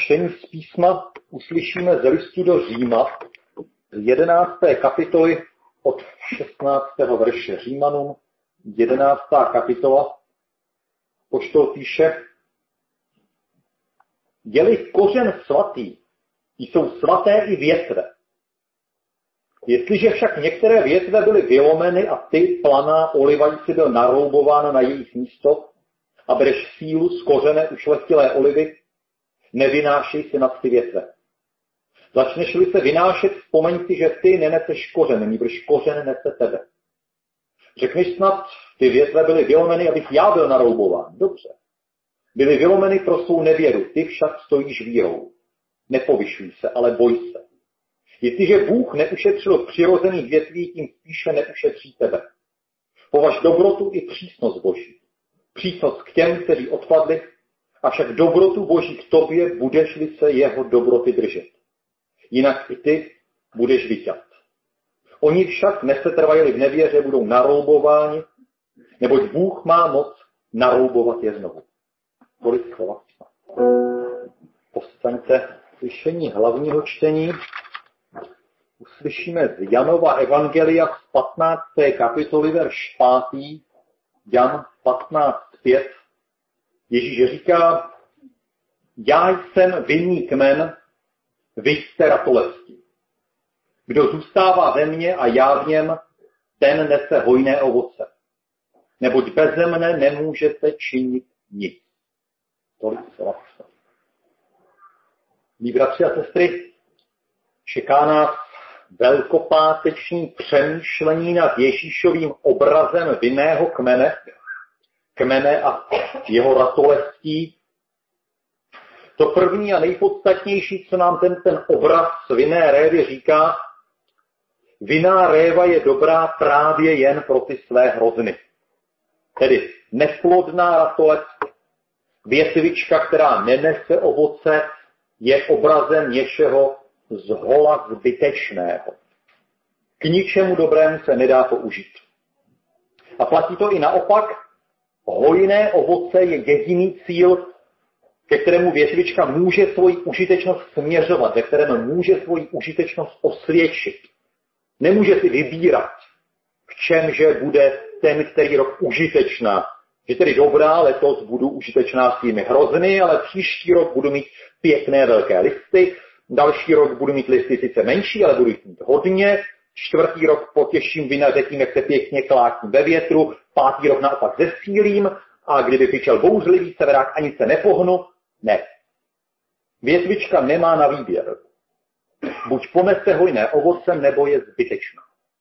čtení z písma uslyšíme z listu do Říma, z 11. kapitoly od 16. verše. Římanům, 11. kapitola. Apoštol píše: Je-li kořen svatý, jsou svaté i větve. Jestliže však některé větve byly vylomeny a ty, planá oliva, jsi byl naroubována na jejich místo a bereš sílu z kořene ušlechtilé olivy, nevynášej si nad ty větve. Začneš-li se vynášet, vzpomeň si, že ty neneseš kořen, nýbrž kořen nese tebe. Řekneš snad, ty větve byly vylomeny, abych já byl naroubován. Dobře. Byly vylomeny pro svou nevěru, ty však stojíš vírou. Nepovyšuj se, ale boj se. Jestliže Bůh neušetřil přirozených větví, tím spíše neušetří tebe. Považ dobrotu i přísnost Boží. Přísnost k těm, kteří odpadli, avšak dobrotu Boží k tobě, budeš-li se jeho dobroty držet. Jinak i ty budeš vyťat. Oni však nesetrvají v nevěře, budou naroubováni, neboť Bůh má moc naroubovat je znovu. Kolik slova. Povstaňte slyšení hlavního čtení. Uslyšíme z Janova evangelia z 15. kapitoly verš 5. Jan 15:5. Ježíš říká: Já jsem vinný kmen, vy jste ratolesti. Kdo zůstává ve mně a já v něm, ten nese hojné ovoce. Neboť beze mne nemůžete činit nic. Tolik slova. Milí bratři a sestry, čeká nás velkopáteční přemýšlení nad Ježíšovým obrazem vinného kmene a jeho ratolestí. To první a nejpodstatnější, co nám ten obraz vinné révy říká: vinná réva je dobrá právě jen pro ty své hrozny. Tedy neplodná ratolest, větvička, která nenese ovoce, je obrazem něčeho zhola zbytečného. K ničemu dobrému se nedá použít. A platí to i naopak. Hojné ovoce je jediný cíl, ke kterému větvička může svoji užitečnost směřovat, ve kterém může svoji užitečnost osvědčit. Nemůže si vybírat, v čemže bude ten, který rok užitečná. Že tedy dobrá, letos budu užitečná s těmi hrozny, ale příští rok budu mít pěkné velké listy, další rok budu mít listy sice menší, ale budu jich mít hodně, čtvrtý rok potěším vinaře tím, jak se pěkně klátím ve větru, pátý rok naopak zesílím a kdyby pičel bouřlivý severák, ani se nepohnu. Ne. Větvička nemá na výběr. Buď ponese hojné ovoce, nebo je zbytečná.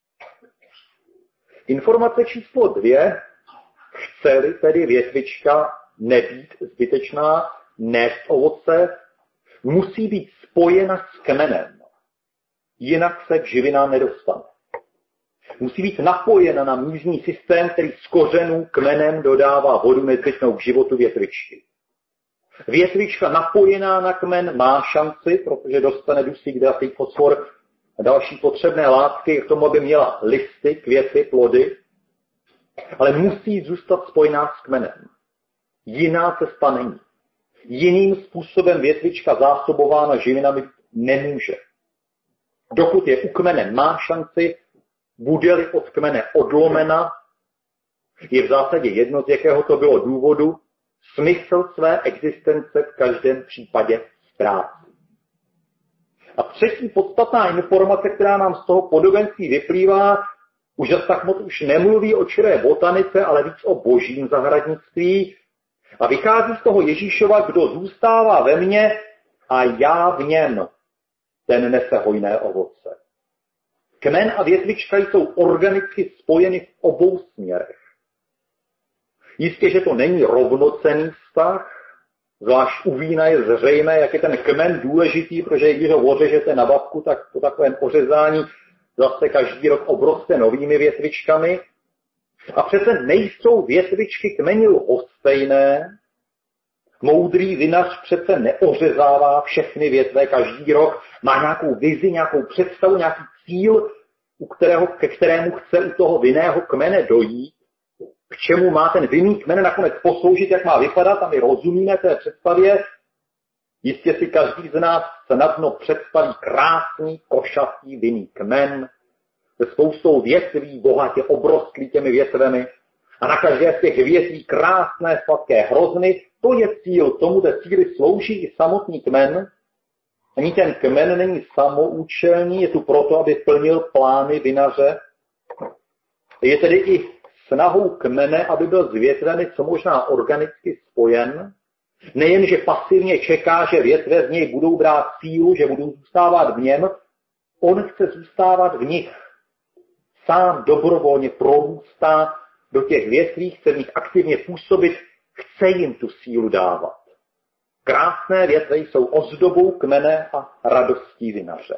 Informace číslo 2. Chce-li tedy větvička nebýt zbytečná, nést ovoce, musí být spojena s kmenem. Jinak se k živinám nedostane. Musí být napojena na mízní systém, který z kořenů kmenem dodává vodu nezbytnou k životu větvičky. Větvička napojená na kmen má šanci, protože dostane dusík, dusík, fosfor a další potřebné látky k tomu, aby měla listy, květy, plody, ale musí zůstat spojená s kmenem. Jiná cesta není. Jiným způsobem větvička zásobována živinami nemůže. Dokud je u kmene, má šanci, bude-li od kmene odlomena, je v zásadě jedno, z jakého to bylo důvodu, smysl své existence v každém případě ztrácí. A třetí podstatná informace, která nám z toho podobenství vyplývá, už zase tak moc už nemluví o čiré botanice, ale víc o božím zahradnictví. A vychází z toho Ježíšova: kdo zůstává ve mně a já v něm, ten nese hojné ovoce. Kmen a větvička jsou organicky spojeny v obou směrech. Jistě, že to není rovnocenný vztah, zvlášť u vína je zřejmé, jak je ten kmen důležitý, protože když ho ořežete na babku, tak po takovém ořezání zase každý rok obroste novými větvičkami. A přece nejsou větvičky kmeni lhostejné. Moudrý vinař přece neořezává všechny větve každý rok, má nějakou vizi, nějakou představu, nějaký cíl, ke kterému chce u toho vinného kmene dojít, k čemu má ten vinný kmen nakonec posloužit, jak má vypadat, a my rozumíme té představě. Jistě si každý z nás snadno představí krásný, košatý vinný kmen se spoustou větví, bohatě obrostlý těmi větvemi a na každé z těch větví krásné, sladké hrozny. To je cíl, tomu té cíli slouží i samotný kmen. Ani ten kmen není samoučelný, je tu proto, aby plnil plány vinaře. Je tedy i snahou kmene, aby byl s větvemi co možná organicky spojen. Nejen, že pasivně čeká, že větve z něj budou brát sílu, že budou zůstávat v něm, on chce zůstávat v nich. Sám dobrovolně prorůstá do těch větví, chce v nich aktivně působit, chce jim tu sílu dávat. Krásné větve jsou ozdobou kmene a radostí vinaře.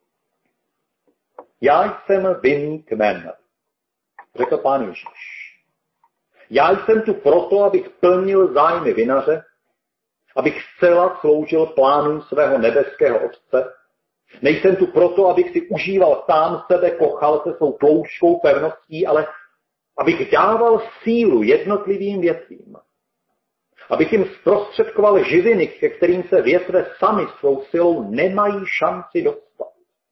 Já jsem vinný kmen, řekl Pán Ježíš. Já jsem tu proto, abych plnil zájmy vinaře, abych zcela sloužil plánům svého nebeského Otce. Nejsem tu proto, abych si užíval sám sebe, kochal se svou tloušťkou pevností, ale abych dával sílu jednotlivým větvím. Abych jim zprostředkoval živiny, ke kterým se větve sami svou silou nemají šanci dostat.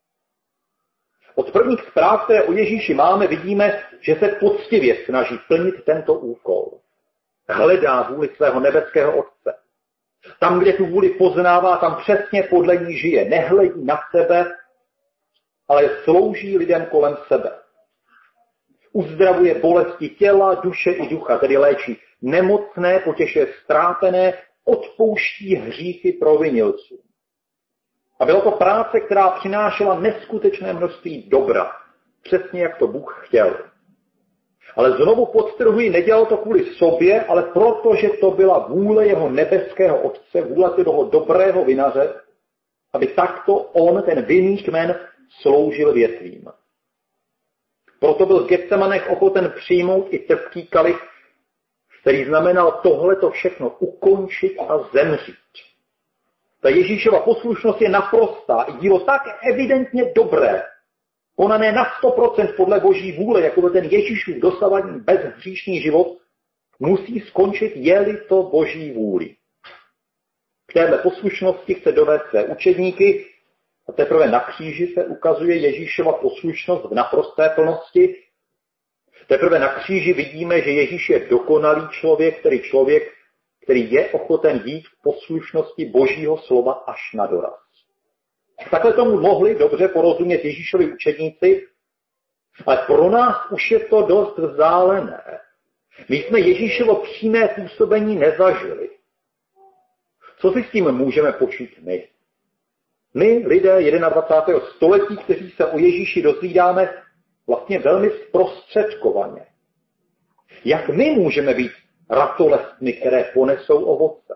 Od prvních zpráv, které o Ježíši máme, vidíme, že se poctivě snaží plnit tento úkol. Hledá vůli svého nebeského Otce. Tam, kde tu vůli poznává, tam přesně podle ní žije. Nehledí na sebe, ale slouží lidem kolem sebe. Uzdravuje bolesti těla, duše i ducha, tedy léčí nemocné, potěšuje ztrápené, odpouští hříchy provinilcům. A byla to práce, která přinášela neskutečné množství dobra, přesně jak to Bůh chtěl. Ale znovu podtrhuji, nedělal to kvůli sobě, ale protože to byla vůle jeho nebeského Otce, vůle toho dobrého vinaře, aby takto on, ten vinný kmen, sloužil větvím. Proto byl v Getsemanech ochoten přijmout i trpký kalich, který znamenal tohleto všechno ukončit a zemřít. Ta Ježíšova poslušnost je naprostá, i dílo tak evidentně dobré, konané na 100% podle Boží vůle, jako byl ten Ježíšův dosavadní bezhříšný život, musí skončit, je-li to Boží vůli. K téhle poslušnosti chce dovést své učedníky a teprve na kříži se ukazuje Ježíšova poslušnost v naprosté plnosti. Teprve na kříži vidíme, že Ježíš je dokonalý člověk, který je ochoten jít v poslušnosti Božího slova až na doraz. Takhle tomu mohli dobře porozumět Ježíšovi učedníci, ale pro nás už je to dost vzdálené. My jsme Ježíšovo přímé působení nezažili. Co si s tím můžeme počít my? My, lidé 21. století, kteří se o Ježíši dozvídáme vlastně velmi zprostředkovaně. Jak my můžeme být ratolestmi, které ponesou ovoce?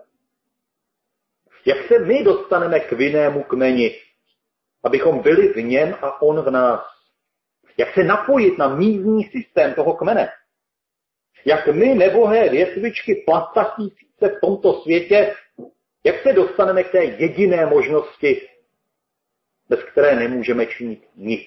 Jak se my dostaneme k vinnému kmeni, abychom byli v něm a on v nás? Jak se napojit na místní systém toho kmene? Jak my, nebohé větvičky plastatící se v tomto světě, jak se dostaneme k té jediné možnosti, bez které nemůžeme činit nic?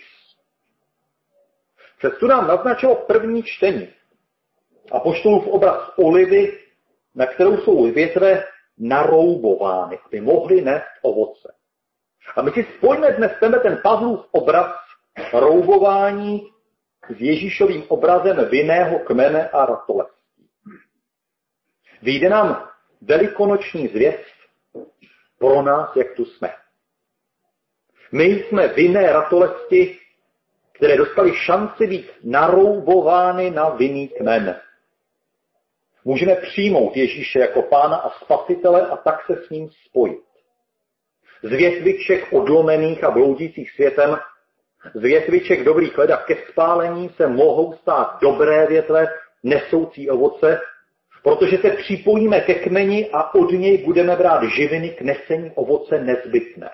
Cestu nám naznačilo první čtení. Apoštolův obraz olivy, na kterou jsou větve naroubovány, aby mohly nést ovoce. A my si spojíme dnes ten Pavlův obraz roubování s Ježíšovým obrazem vinného kmene a ratolestí. Vyjde nám velikonoční zvěst pro nás, jak tu jsme. My jsme vinné ratolesti, které dostali šanci být naroubovány na vinný kmen. Můžeme přijmout Ježíše jako Pána a Spasitele a tak se s ním spojit. Z větviček odlomených a bloudících světem, z větviček dobrých leda ke spálení se mohou stát dobré větve, nesoucí ovoce, protože se připojíme ke kmeni a od něj budeme brát živiny k nesení ovoce nezbytné.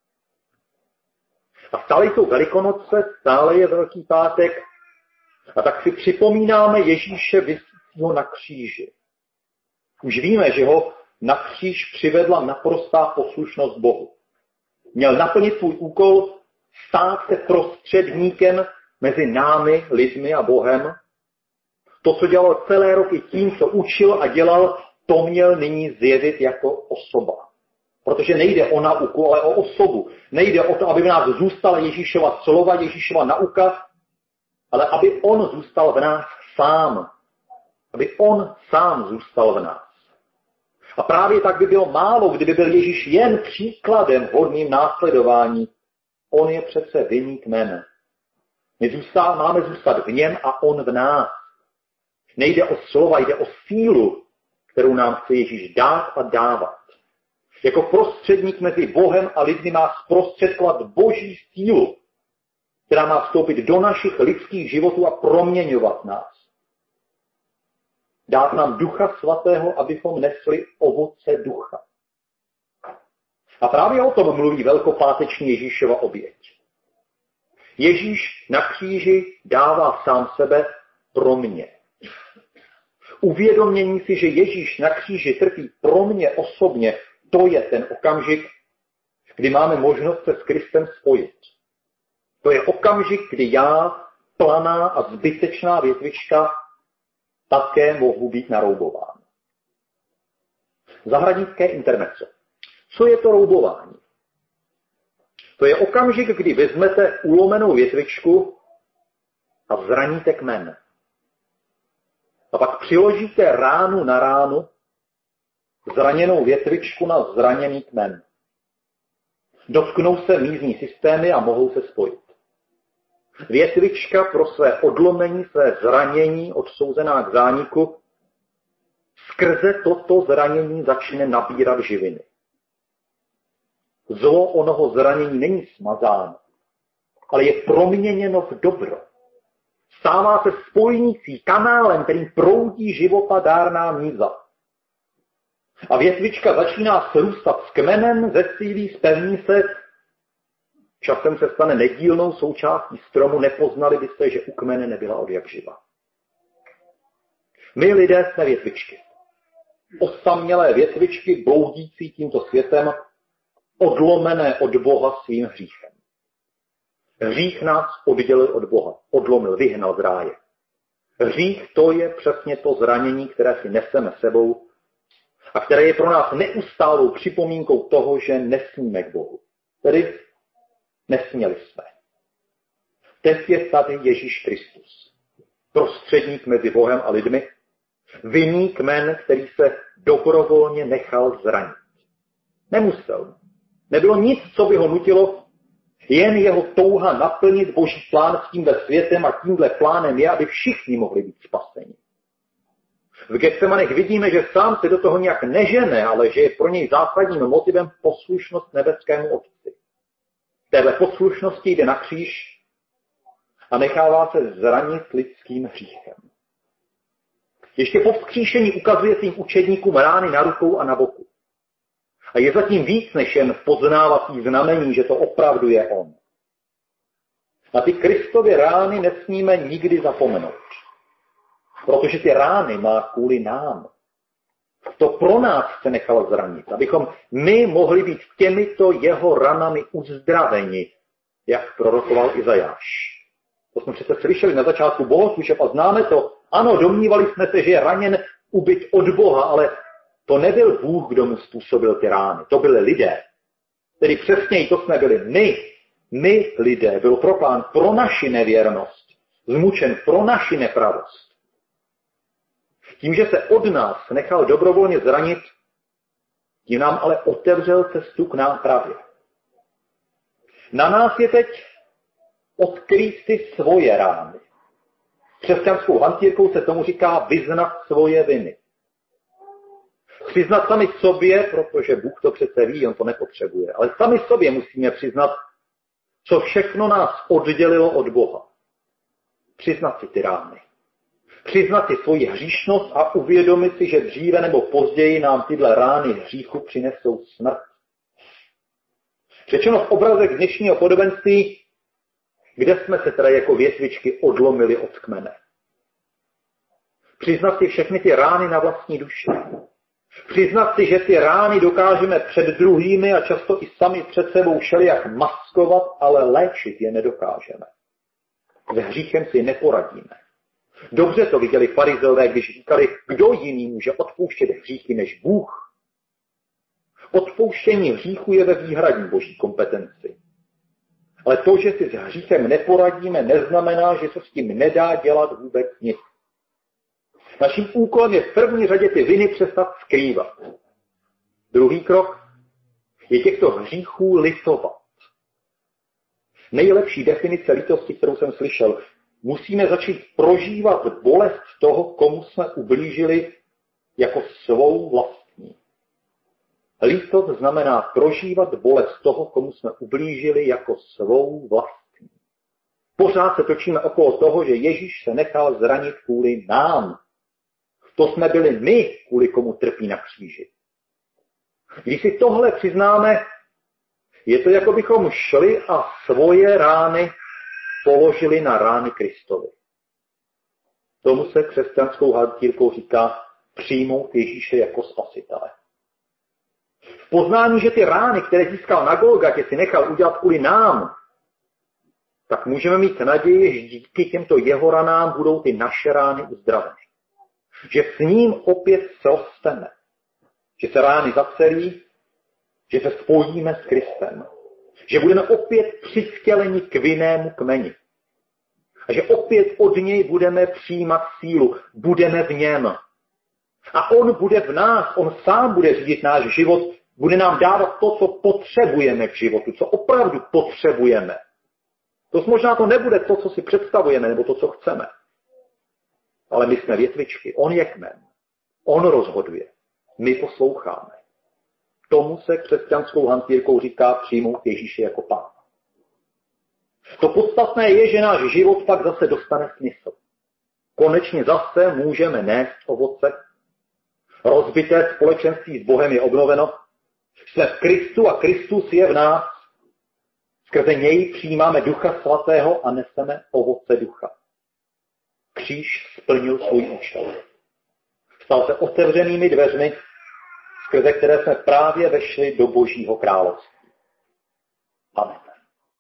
A stále jsou Velikonoce, stále je Velký pátek a tak si připomínáme Ježíše visícího na kříži. Už víme, že ho na kříž přivedla naprostá poslušnost Bohu. Měl naplnit svůj úkol, stát se prostředníkem mezi námi, lidmi a Bohem. To, co dělal celé roky tím, co učil a dělal, to měl nyní zjevit jako osoba. Protože nejde o nauku, ale o osobu. Nejde o to, aby v nás zůstala Ježíšova slova, Ježíšova nauka, ale aby on zůstal v nás sám. Aby on sám zůstal v nás. A právě tak by bylo málo, kdyby byl Ježíš jen příkladem hodným následování. On je přece viník mene. My máme zůstat v něm a on v nás. Nejde o slova, jde o sílu, kterou nám chce Ježíš dát a dávat. Jako prostředník mezi Bohem a lidmi má zprostředkovat boží sílu, která má vstoupit do našich lidských životů a proměňovat nás. Dát nám Ducha Svatého, abychom nesli ovoce ducha. A právě o tom mluví velkopáteční Ježíšova oběť. Ježíš na kříži dává sám sebe pro mě. Uvědomění si, že Ježíš na kříži trpí pro mě osobně, to je ten okamžik, kdy máme možnost se s Kristem spojit. To je okamžik, kdy já, planá a zbytečná větvička, také mohu být naroubován. Zahradnické intermezzo. Co je to roubování? To je okamžik, kdy vezmete ulomenou větvičku a zraníte kmen. A pak přiložíte ránu na ránu, zraněnou větvičku na zraněný kmen. Dotknou se mízní systémy a mohou se spojit. Větvička pro své odlomení, své zranění odsouzená k zániku, skrze toto zranění začne nabírat živiny. Zlo onoho zranění není smazáno, ale je proměněno v dobro. Stává se spojnicí, kanálem, kterým proudí života dárná míza. A větvička začíná srůstat s kmenem, zesílí, spevní se, časem se stane nedílnou součástí stromu, nepoznali byste, že u kmene nebyla odjakživa. My lidé jsme větvičky. Osamělé větvičky, bloudící tímto světem, odlomené od Boha svým hříchem. Hřích nás oddělil od Boha, odlomil, vyhnal z ráje. Hřích to je přesně to zranění, které si neseme sebou a které je pro nás neustálou připomínkou toho, že nesmíme k Bohu. Tedy nesměli jsme. Teď je tady Ježíš Kristus, prostředník mezi Bohem a lidmi, vinný kmen, který se dobrovolně nechal zranit. Nemusel. Nebylo nic, co by ho nutilo, jen jeho touha naplnit Boží plán s tímhle světem a tímhle plánem je, aby všichni mohli být spaseni. V Getsemanech vidíme, že sám se do toho nějak nežene, ale že je pro něj základním motivem poslušnost nebeskému Otci. V téhle poslušnosti jde na kříž a nechává se zranit lidským hříchem. Ještě po vzkříšení ukazuje svým učedníkům rány na rukou a na boku. A je zatím víc než jen poznávací znamení, že to opravdu je on. Na ty Kristovy rány nesmíme nikdy zapomenout. Protože ty rány má kvůli nám. To pro nás se nechal zranit, abychom my mohli být těmito jeho ranami uzdraveni, jak prorokoval Izajáš. To jsme přece slyšeli na začátku bohoslužeb a známe to. Ano, domnívali jsme se, že je raněn ubyt od Boha, ale to nebyl Bůh, kdo mu způsobil ty rány. To byli lidé. Tedy přesněji to jsme byli my lidé. Byl proklán pro naši nevěrnost, zmučen pro naši nepravost. Tím, že se od nás nechal dobrovolně zranit, tím nám ale otevřel cestu k nápravě. Na nás je teď odkrýt si svoje rány. Křesťanskou hantýrkou se tomu říká vyznat svoje viny. Přiznat sami sobě, protože Bůh to přece ví, on to nepotřebuje, ale sami sobě musíme přiznat, co všechno nás oddělilo od Boha. Přiznat si ty rány. Přiznat si svoji hříšnost a uvědomit si, že dříve nebo později nám tyhle rány hříchu přinesou smrt. Řečeno v obrazech dnešního podobenství, kde jsme se teda jako větvičky odlomili od kmene. Přiznat si všechny ty rány na vlastní duši. Přiznat si, že ty rány dokážeme před druhými a často i sami před sebou všelijak maskovat, ale léčit je nedokážeme. S hříchem si neporadíme. Dobře to viděli farizeové, když říkali, kdo jiný může odpouštět hříchy než Bůh. Odpouštění hříchu je ve výhradní boží kompetenci. Ale to, že si s hříchem neporadíme, neznamená, že se s tím nedá dělat vůbec nic. Naším úkolem je v první řadě ty viny přestat skrývat. Druhý krok je těchto hříchů litovat. Nejlepší definice lítosti, kterou jsem slyšel, musíme začít prožívat bolest toho, komu jsme ublížili, jako svou vlastní. Lítost znamená prožívat bolest toho, komu jsme ublížili, jako svou vlastní. Pořád se točíme okolo toho, že Ježíš se nechal zranit kvůli nám. To jsme byli my, kvůli komu trpí na kříži. Když si tohle přiznáme, je to, jako bychom šli a svoje rány položili na rány Kristovi. Tomu se křesťanskou hantýrkou říká přijmout Ježíše jako spasitele. V poznání, že ty rány, které získal na Golgatě, si nechal udělat kvůli nám, tak můžeme mít naději, že díky těmto jeho ranám budou ty naše rány uzdraveny. Že s ním opět srosteme. Že se rány zacelí, že se spojíme s Kristem. Že budeme opět přivtěleni k vinnému kmeni. A že opět od něj budeme přijímat sílu. Budeme v něm. A on bude v nás, on sám bude řídit náš život, bude nám dávat to, co potřebujeme k životu, co opravdu potřebujeme. To možná to nebude to, co si představujeme, nebo to, co chceme. Ale my jsme větvičky, on je kmen. On rozhoduje. My posloucháme. Tomu se křesťanskou hantýrkou říká přijmout Ježíše jako Pána. To podstatné je, že náš život pak zase dostane smysl. Konečně zase můžeme nést ovoce. Rozbité společenství s Bohem je obnoveno. Jsme v Kristu a Kristus je v nás. Skrze něj přijímáme Ducha Svatého a neseme ovoce ducha. Kříž splnil svůj účel. Stal se otevřenými dveřmi, skrze které jsme právě vešli do Božího království. Amen.